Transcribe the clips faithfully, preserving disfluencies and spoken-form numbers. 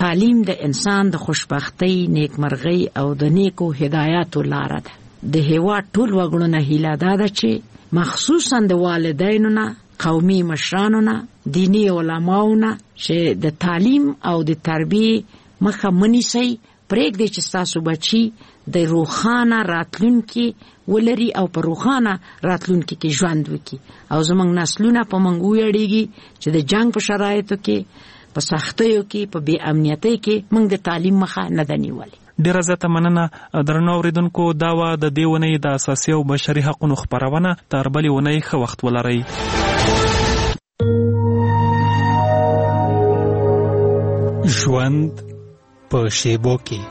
تعلیم د انسان د خوشبختۍ، نیکمرغۍ او د نیکو هدایاتو لاره ده. د هیواد ټول وګړو هیله دا ده چې مخصوصا د والدینو نه، قومي مشرانو نه، دینی علماو نه چې د تعلیم او د تربیې مخه منیسي، پرېږدي چې ستاسو بچي د روښانه راتلونکي ولري او په روښانه راتلونکي کې ژوند وکړي. او زموږ نسلونه په موږ ویاړېږي چې د جنگ په شرایطو کې، په سختیو کې، په بې امنیتۍ کې موږ د تعلیم مخه نه ده نیولې. ډیره زیاته مننه. درنو اوریدونکو، دا وه د دې اونۍ د اساسي او بشري حقونو خپرونه. تر بلې اونۍ ښه وخت ولرئ. ژوند په شیبو کې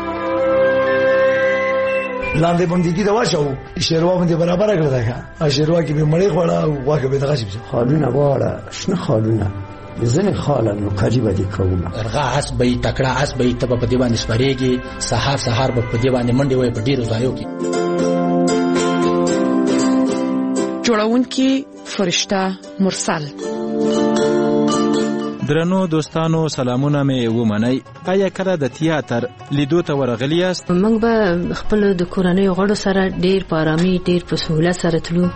لاندې بندګي دا واچو شیروا باندې برابر کړل دا ښه شیروا کې به مړې خوړه او واکه به دغه شي خالونه واړه شنه خالونه زنه خاله نو کاجی باندې کوم ارغا اس به تکړه اس به تب په دی باندې سپریږي سحر سحر په دی باندې منډي وای په ډیرو ځایو کې. جوړونکي فرشته مرسل. درنو دوستانو، سلامونه مې ومنئ. آیا کله د تیاتر لیدو ته ورغلی یاست؟ موږ به خپل د کورنۍ غړو سره ډیر په آرامي، ډیر په سهولت سره تلو.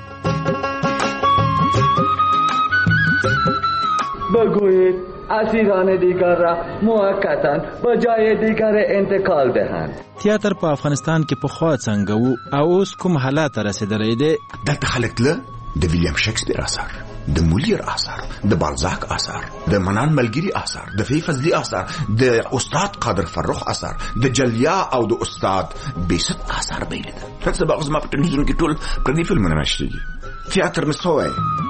بگویید اسیران دیگر را موقتا به جای دیگر انتقال دهند. تیاتر په افغانستان کې پخوا څنګه وو او اوس کوم حالات رسیدلی دی؟ دلته خلک له د ویلیام شکسپیر اثر، د مولیر اثر، د بالزاک اثر، د منان ملګری اثر، د فی فضلی اثر، د استاد قادر فرخ اثر، د جلیا او د استاد بیست اثر بیلید. هڅه به غزما په تلویزیون کې ټول پرنی فلمونه مشتيږي. تیاتر مسوي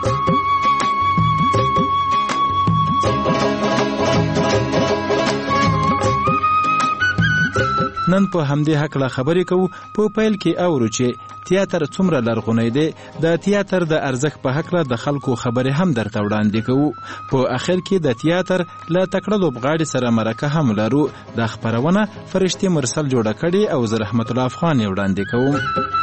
نن په همدې حق لا خبرې کوو. په پیل کې اورو چې تیاتر څومره لرغونی دی. د تیاتر د ارزښت په حق له د خلکو خبرې هم درته وړاندې کوو. په اخر کې د تیاتر له تکړه لوبغاړي سره مرکه هم لرو. د خبرونه فرشتي مرسل جوړه کړي او زه رحمت الله افغان وړاندې کوم.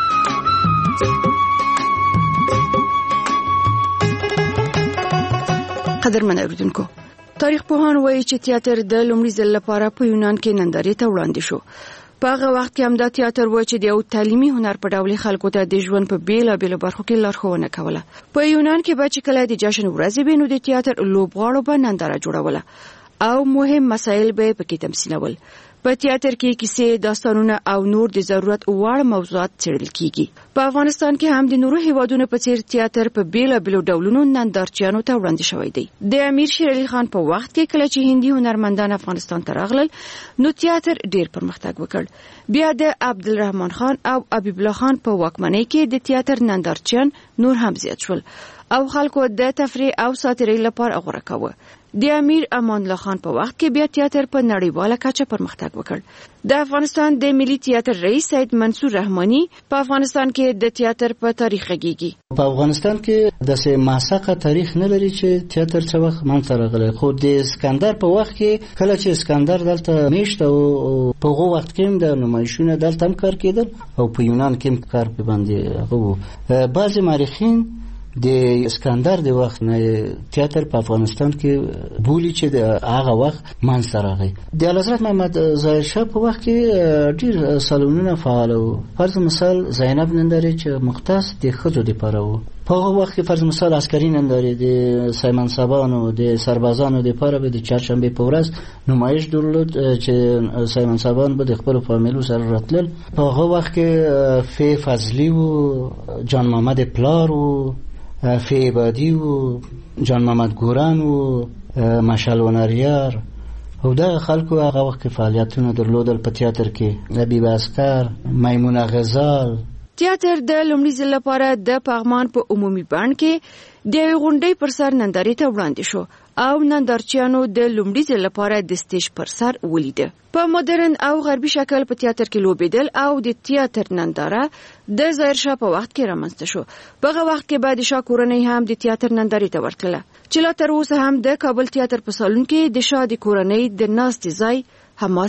قدرمن اوریدونکو، تاریخ پوهان وایي چې تیاتر د لومړي ځل لپاره په یونان کې نندارې ته وړاندې شو. په هغه وخت کې هم دا تیاتر و چې د یو تعلیمي هنر په ډول خلکو ته د ژوند په بیلابېلو برخو کې لارښوونه کوله. په یونان کې به چې کله د جشن ورځې وي، نو د تیاتر لوبغاړو به ننداره جوړوله او مهم مسایل به پکې تمثیلول. په تیاتر کې کیسې، داستانونه او نور د ضرورت وړ موضوعات څېړل کیږي. په افغانستان کې هم د نورو هیوادونو په څیر تیاتر په بیلابېلو ډولونو نندارچیانو ته وړاندې شوی دی. د امیر شیر علي خان په وخت کې کله چې هندي هنرمندان افغانستان ته راغلل، نو تیاتر ډیر پرمختګ وکړ. بیا د عبدالرحمن خان او حبیب الله خان په واکمنۍ کې د تیاتر نندارچیان نور هم زیات شول او خلکو د تفریح او ساتیرۍ لپاره غوره کاوه. د امیر امان الله خان په وخت کې بیا تیاتر په نړیواله کچه پرمختګ وکړ. د افغانستان د ملي تیاتر رئیس سید منصور رحماني په افغانستان کې د تیاتر په تاریخ غږیږي. په افغانستان کې د سه ماسقه تاریخ نه لري چې تیاتر څه وخت منځ راغلی، خو د اسکندر په وخت کې کله چې اسکندر دلته میشته او په هغه وخت کې د نمایشونه دلته هم کار کېدل او په یونان کې هم کار په باندې هغه. بعضی مورخین د اسکندر د وخت نه تیاتر په افغانستان کې بولی چې د هغه وخت منځ راغی. د حضرت محمد ظاهر شاه په وخت کې ډیر سالونونه فعال وو. فرض مثال زینب نندارې چې مختص د ښځو لپاره وو. په هغه وخت کې فرض مثال عسکري نندارې د سایمن صابانو د سربازانو لپاره به د چهارشنبه په ورځ نمایش درلود چې سایمن صابان به د خپل فامیلو سره راتلل. په هغه وخت کې فی فضلی وو، جان محمد پلار وو، فی عبادی و جان محمد گوران و مشعل ونریار او دا خلکو هغه وخت فعالیتونه درلودل په تیاتر کې. حبیب اسکر، میمونه غزال. تیاتر د لومړي ځل لپاره د پغمان په عمومي بڼ کې د غونډې پر سر نندارې ته وړاندې شو او نندارچیانو د لومړي ځل لپاره د سټیج پر سر ولیده. په مدرن او غربي شکل په تیاتر کې لوبېدل او د تیاتر ننداره د ظاهر شاه په وخت کې رامنځته شو. په هغه وخت کې به د شاه کورنۍ هم د تیاتر نندارې ته ورتله چې لا تر اوسه هم د کابل تیاتر په سالون کې د شاه د کورنۍ د ناستې ځای حماسې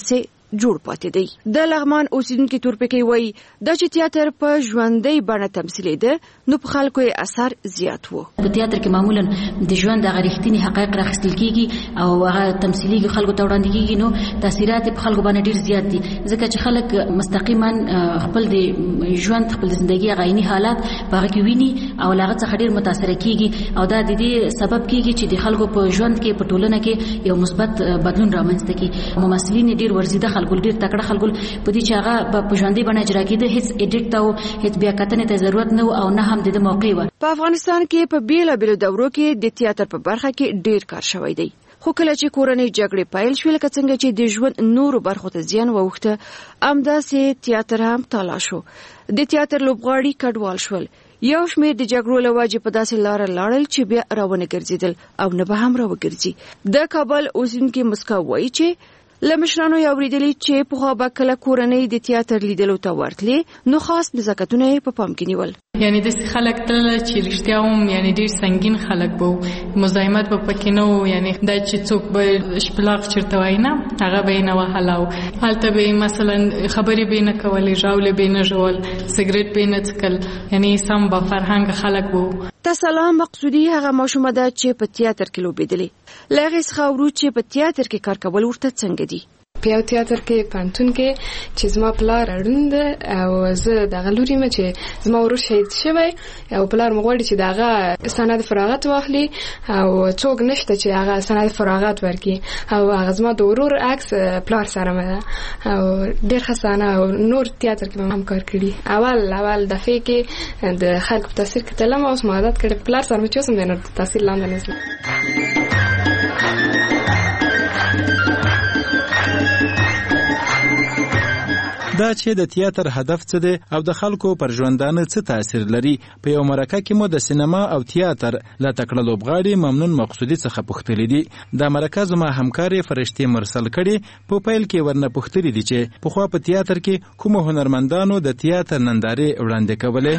جوړ پاتې دی. د لغمان اوسیدونکو تورپیکی وایي دا چې تیاتر په ژوندۍ بڼه تمثیلېده نو په خلکو یې اثر زیات و. په تیاتر کې معمولا د ژوند د غریښتینی حقایق راخستل کیږي او هغه تمثیلي خلکو ته وړاندې کیږي نو تاثیرات په خلکو باندې ډیر زیات دي ځکه چې خلک مستقیما خپل د ژوند خپل ژوندۍ غاینی حالات هغه کې ویني او هغه څخه ډیر متاثر کیږي او دا د دې سبب کیږي چې د خلکو په ژوند کې په ټولنه کې یو مثبت بدلون رامنځته کړي. ممثلین ډیر ورزيده خلکو ډیر تکړه خلکو په دې چې هغه په ژوندۍ بڼه اجرا کېده هیڅ اډیټ ته هیڅ بیا کتنې ته ضرورت نه او نه هم د موقع و. په افغانستان کې په بیلابیلو دورو کې د تیاتر په برخه کې ډیر کار شوی دی خو کله چې کورنۍ جګړې پیل شوې لکه څنګه چې د ژوند نورو برخو ته زیان واوښته همداسې تیاتر هم تالا شو. د تیاتر لوبغاړي کډوال شول. یو شمېر د جګړو له وجې په داسې لاره لاړل چې بیا راونه ګرځېدل او نه به هم راوګرځي. د کابل اوسیدونکي مسکا وایي چې له مشرانو یې اورېدلي چې پخوا به کله کورنۍ د تیاتر لیدلو ته ورتلې نو خاص نزاکتونه یې په پام کې نیول. یعنی داسې خلک تلل چې رښتیا هم یعنی ډېر سنګین خلک به وو مزاحمت به پکې نه و یعنی دا چې څوک به شپلاق چېرته وایي نه هغه به یې نه وهله او هلته به یې مثلا خبرې به یې نه کولې ژاولې به یې نه ژول سګرټ به یې نه څکل یعنی سم با فرهنګ خلک به وو. تسلا مقصودي هغه ماشومه ده چې په تیاتر کې لوبېدلې. له هغې څخه اورو چې په تیاتر کې کار کول ورته څنګه دي. په یو تیاتر کې پانتون کې چې زما پلار اړوند ده او زه دغه لور یم چې زما ورور شهید شوی او پلار مې غواړي چې دغه سند فراغت واخلي او څوک نشته چې هغه سند فراغت ورکړي او هغه زما د ورور عکس پلار سره مې ده او ډېر ښه صحنه او نور تیاتر کې مې هم کار کړي. اول اول دفعې کې د خلکو په تاثیر کې تلم اوس مې عادت کړی پلار سره مې چې اوس مې د تاثیر لاندې نه ځم. دا چې د تیاتر هدف څه دی او د خلکو پر ژوندانه څه تاثیر لري په یو مرکه کې مو د سینما او تیاتر له تکړه لوبغاړي ممنون مقصودي څخه پوښتلي دي. دا مرکه زما همکارې فرشتې مرسل کړي په پیل کې ورنه پوښتلي دي چې پخوا په تیاتر کې کوم هنرمندانو د تیاتر نندارې وړاندې کولې.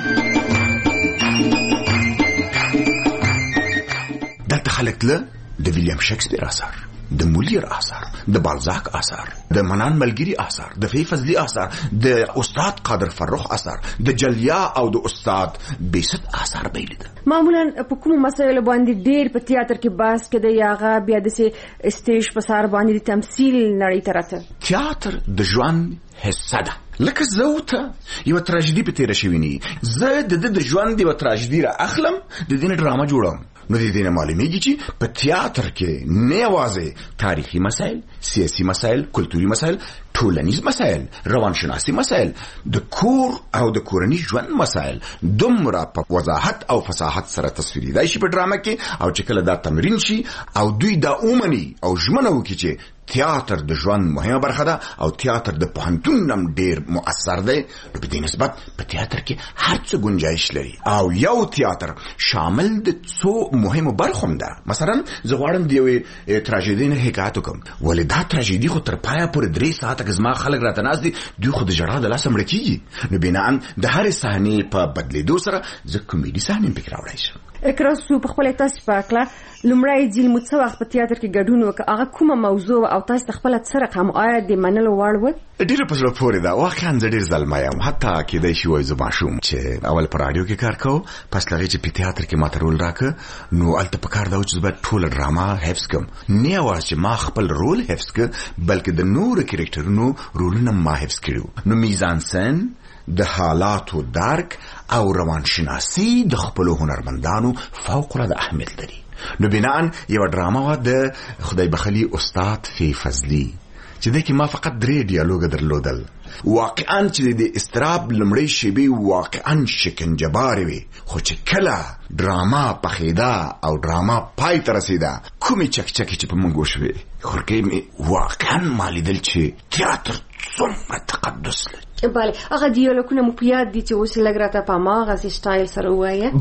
دلته خلک له د ویلیام شکسپیر اثر د مولیر اثر د بالزاک اثر د منان ملګری اثر د فی فضلی اثر د استاد قادر فرخ اثر د جلیا او د استاد بیست اثر بیلید. معمولا په کوم مسایلو باندې ډیر په تیاتر کې بحث کده یاغه بیا د سټیج په سر باندې تمثيل نړۍ ترته. تیاتر د ژوند حصہ ده لکه زوته یو تراژیدي په تیر شویني زه د د ژوند یو تراژیدي را اخلم د دې ډرامه جوړم نو د دې نه معلومیږي چې په تیاتر کې نه یوازې تاریخي مسایل سیاسي مسایل کلتوري مسایل ټولنیز مسایل روانشناسي مسایل د کور او د کورنۍ ژوند مسایل دومره په وضاحت او فصاحت سره تصویریدای شي په ډرامه کې او چې کله دا تمرین شي او دوی دا اومني او ژمنه وکړي چې تیاتر د ژوند مهمه برخه ده او تیاتر د پوهنتون نم ډیر مؤثر دی نو په دې نسبت په تیاتر کې هر څه گنجائش لري او یو تیاتر شامل د څو مهمو برخو ده. مثلا زه غواړم د یوې تراژیدي نه حکایت وکړم ولې دا تراژیدي خو تر پایه پورې درې ساعته که زما خلک راته ناست دي دوی خو د ژړا د لاسه مړه کېږي نو بناءً د هرې صحنې په بدلېدو سره زه کومیډي صحنې هم پکې راوړی شم. اکراسو په خپل تاسو پاکله لمړی ځل مو څه وخت په تیاتر کې ګډون وکړ هغه کومه موضوع او تاسو خپل څه رقم آیا د منلو وړ و؟ ډیره په زړه پورې ده واقعا زه ډیر ظلمه یم حتی کېدای شي وایي زه ماشوم چې اول په راډیو کې کار کوم پس له هغې چې په تیاتر کې ماته رول راکړه نو هلته په کار ده چې زه باید ټوله ډرامه حفظ کړم نه یوازې چې ما خپل رول حفظ کړ بلکې د نورو کرکټرونو رولونه ما حفظ کړي نو میزان سن د حالاتو درک او روانشناسي د خپلو هنرمندانو فوق العاده اهمیت لري. نو بناءً یو ډرامه د خدای بخلی استاد فی فضلی چې د کې ما فقط درې ډیالوګ درلودل واقعاً چې د استراب لمړی شیبې واقعاً شکنجه‌بارې وي خو چې کله ډرامه پخېده او ډرامه پای ته رسېده کومې چکچکې چې په موږ وشوې خورکۍ مې واقعاً ما لیدل چې تیاتر څومره تقدس لري. بله هغه دیالوګونه مو په یاد دي چې اوس لږ راته په هماغسې سټایل سره ووایه؟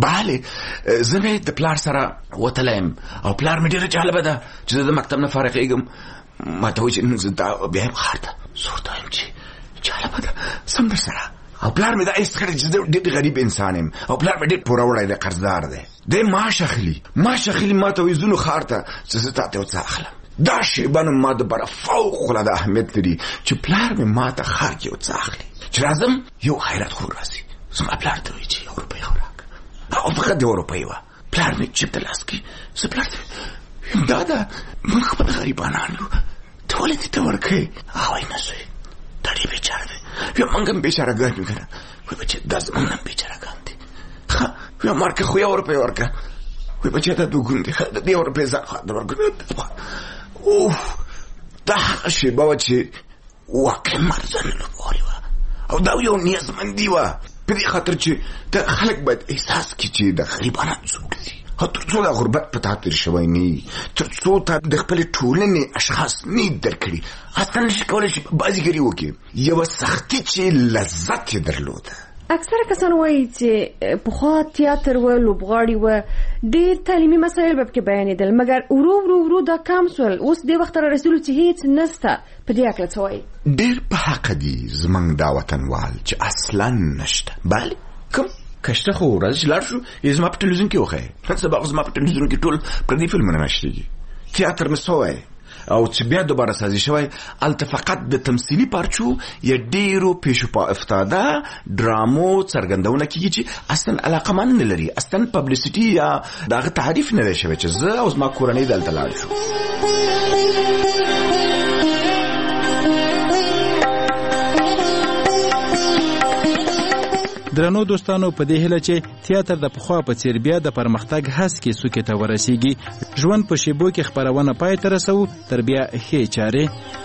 بله زه مې د پلار سره وتلی یم او پلار مې ډېره جالبه ده چې زه د مکتب نه فارغېږم ما ته وایي چې نن زه دا بیا یم ښار ته زه ورته وایم چې جالبه ده سم در سره او پلار مې دا ایست کړی چې زه ډېر غریب انسان یم او پلار مې ډېر پوره وړی دی قرضدار دی دی معاش اخلي معاش اخلي ما ته وایي ځو نو ښار ته چې زه تا ته یو څه اخلم دا شیبه نو ما دپاره فوق العاده اهمیت لري چې پلار مې ما ته ښار کې یو څه اخلي چې راځم یو خیرات خور راسي زما پلار ته وایي چې اروپایي خوراک او فقط د اروپایي وه پلار مې جیب ته لاس کړي زه پلار ته وایم دا ده موږ خپل غریبانان یو ته ولې دې ته ورکوې هغه وایي نه زوی دا ډېر بېچاره دی ویم موږ هم بېچارهګان یو که نه وایي بچې دا زموږ نه هم بېچارهګان دي ښه ویم مارکه خو یو روپۍ ورکړه وایي بچې دا دوه ګون دی ښه د دې یو روپۍ ځان خوا د ورکړو اوف دا هغه شېبه وه چې واقع مرزنه لوبغاړې وه او دا یو نیازمندي وه په دې خاطر چې د خلک باید احساس کړي چې د غریبانان څوک دي تر څو د غربت په تا تېر شوی نه وي تر څو تا د خپلې ټولنې اشخاص نه در کړي اصلا نشي کولی چې بازیګري وکړي یوه سختي چې لذت یې درلوده اکثره کسان وایي چې پخوا تیاتر و لوبغاړي و ډېر تعلیمي مسایل به پکې بیانېدل مګر ورو ورو ورو دا کم سول اوس دې وخت را رسېدلو چې هېڅ نسته په دې هکله څه وایي ډېر په حقه دي زموږ دا وطنوال چې اصلا نشته بله کوم کشته خو راځي چې لاړ شو یې زما په ټلویزیون کې وښیه نن سبا زما په ټلویزیون کې ټول پردي فلمونه نشرېږي تیاتر مې سوی او چې بیا دوباره سازي شوی هلته فقط د تمثیلي پارچو یا ډېرو پیشو پا افتاده ډرامو څرګندونه کېږي چې اصلا علاقمند نه لري اصلا پبلیسټي یا د هغه تعریف نه دی شوی چې زه او زما کورنۍ دلته لاړ شو درنو دوستانو په دې هیله چې تیاتر د پخوا په څیر بیا د پرمختګ هڅې څوکې ته ورسیږي ژوند په شیبو کې خپرونه پای ته رسوو تر بیا ښې چارې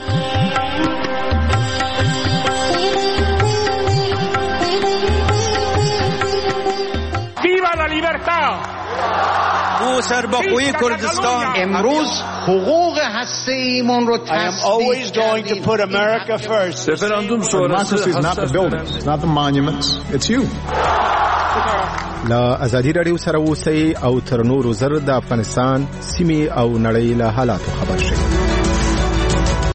ویوا لا لیبرتا ما سرباخوی کردستان امروز حقوق هسته ایمان رو I am always going to put America first. Referendum sonrası is not the buildings, it's not the monuments, it's you. لا ازادي رادیو سره اوسئ او تر نورو زر د افغانستان سیمې او نړۍ له حالاتو خبر شئ